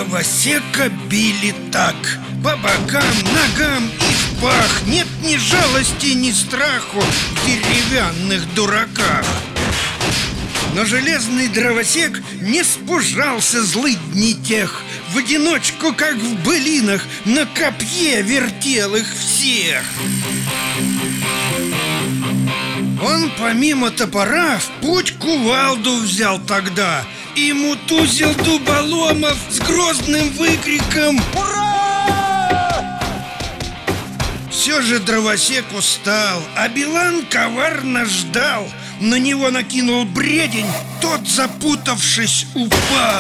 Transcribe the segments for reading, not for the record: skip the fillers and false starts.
Дровосека били так: по бокам, ногам и в пах. Нет ни жалости, ни страху в деревянных дураках. Но железный дровосек не спужался злыдней тех. В одиночку, как в былинах, на копье вертел их всех. Он помимо топора в путь кувалду взял тогда и мутузил дуболомов с грозным выкриком «Ура!». Все же дровосек устал, а Билан коварно ждал. На него накинул бредень, тот, запутавшись, упал.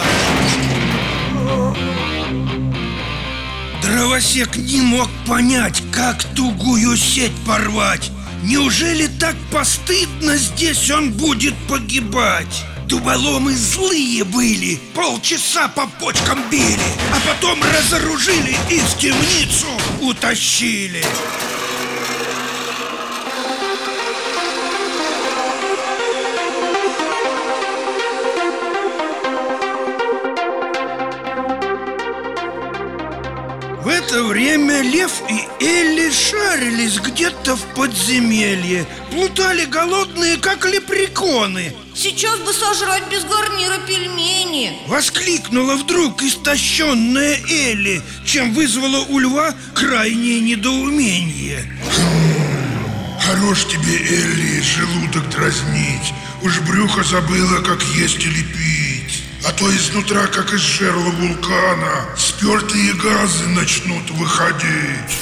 Дровосек не мог понять, как тугую сеть порвать. Неужели так постыдно здесь он будет погибать? Дуболомы злые были, полчаса по почкам били, а потом разоружили и в темницу утащили. В это время Лев и Элли шарились где-то в подземелье. Плутали голодные, как лепреконы. Сейчас бы сожрать без гарнира пельмени! Воскликнула вдруг истощенная Элли, чем вызвала у Льва крайнее недоумение. Хорош тебе, Элли, желудок дразнить. Уж брюхо забыла, как есть или пить. А то изнутра, как из жерла вулкана, спертые газы начнут выходить.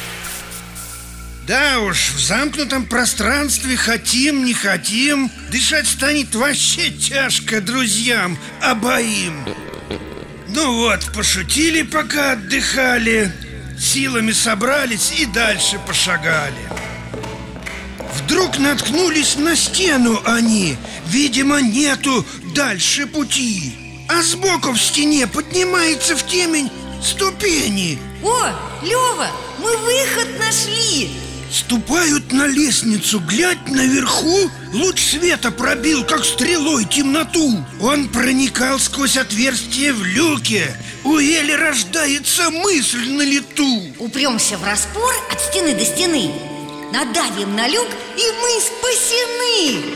Да уж, в замкнутом пространстве хотим, не хотим, дышать станет вообще тяжко друзьям обоим. Ну вот, пошутили, пока отдыхали, силами собрались и дальше пошагали. Вдруг наткнулись на стену они. Видимо, нету дальше пути. А сбоку в стене поднимается в темень ступени. О, Лёва, мы выход нашли! Ступают на лестницу, глядь, наверху луч света пробил, как стрелой, темноту. Он проникал сквозь отверстие в люке. У Эли рождается мысль на лету. Упремся в распор от стены до стены, надавим на люк, и мы спасены!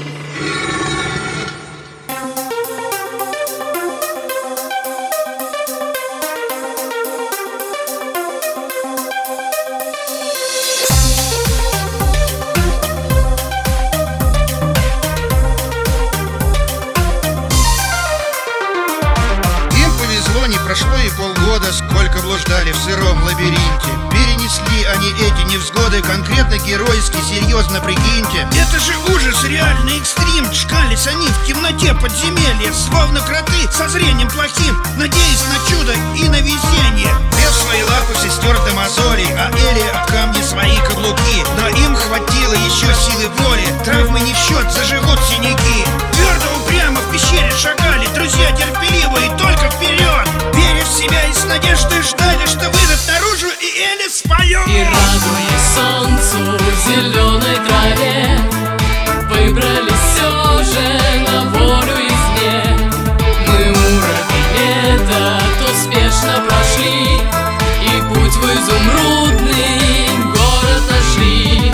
Не прошло и полгода, сколько блуждали в сыром лабиринте. Перенесли они эти невзгоды конкретно, геройски, серьезно, прикиньте. Это же ужас, реальный экстрим. Чкались они в темноте подземелья, словно кроты со зрением плохим, надеясь на чудо и на везение. Лев свои лапы сестер до мозолей, а Эли об камни свои каблуки. Но им хватило еще силы воли, травмы не в счет, заживут синяки. Твердо, упрямо в пещере шагали друзья терпеливо и только вперед. Веря в себя и с надеждой ждали, что выйдут наружу и Эли споет. И радуясь солнцу в зеленой траве, выбрались все же на волю извне. Мы уровень этот успешно прошли и путь в изумрудный город нашли.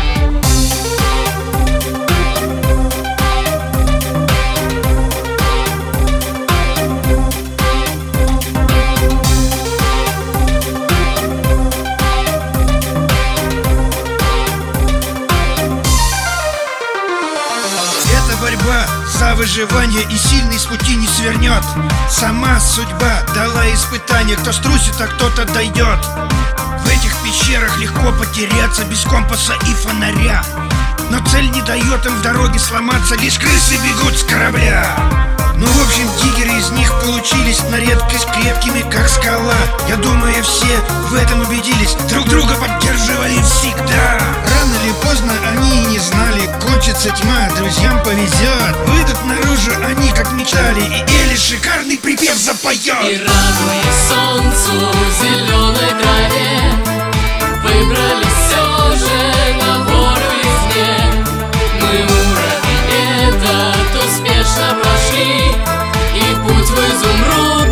Борьба за выживание, и сильный с пути не свернет. Сама судьба дала испытание, кто струсит, а кто-то дойдет. В этих пещерах легко потеряться без компаса и фонаря. Но цель не дает им в дороге сломаться, лишь крысы бегут с корабля. Ну, в общем, диггеры из них получились на редкость крепкими, как скала. Я думаю, все в этом убедились, друг друга поддерживали всегда. Рано или поздно они и не знали, кончится тьма, друзьям повезет. Выйдут наружу они, как мечтали, и Эли шикарный припев запоет. И радуясь солнцу в зеленой траве, выбрались все же на волю извне. Мы уровень этот успешно прошли и путь в изумруд